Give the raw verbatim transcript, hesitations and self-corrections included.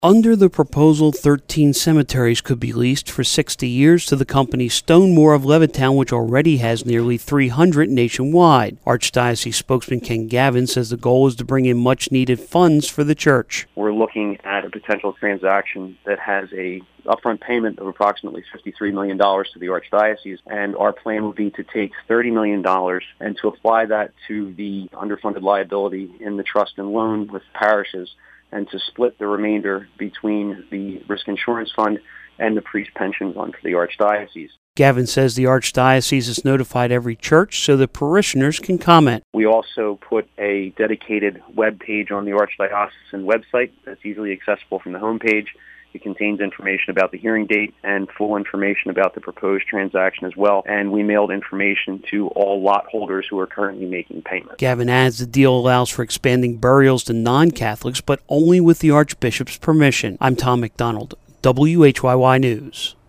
Under the proposal, thirteen cemeteries could be leased for sixty years to the company Stonemore of Levittown, which already has nearly three hundred nationwide. Archdiocese spokesman Ken Gavin says the goal is to bring in much-needed funds for the church. We're looking at a potential transaction that has a upfront payment of approximately fifty-three million dollars to the Archdiocese, and our plan would be to take thirty million dollars and to apply that to the underfunded liability in the trust and loan with parishes, and to split the remainder between the risk insurance fund and the priest pension fund for the Archdiocese. Gavin says the Archdiocese has notified every church so that parishioners can comment. We also put a dedicated web page on the Archdiocesan website that's easily accessible from the homepage. It contains information about the hearing date and full information about the proposed transaction as well. And we mailed information to all lot holders who are currently making payments. Gavin adds the deal allows for expanding burials to non-Catholics, but only with the Archbishop's permission. I'm Tom McDonald, W H Y Y News.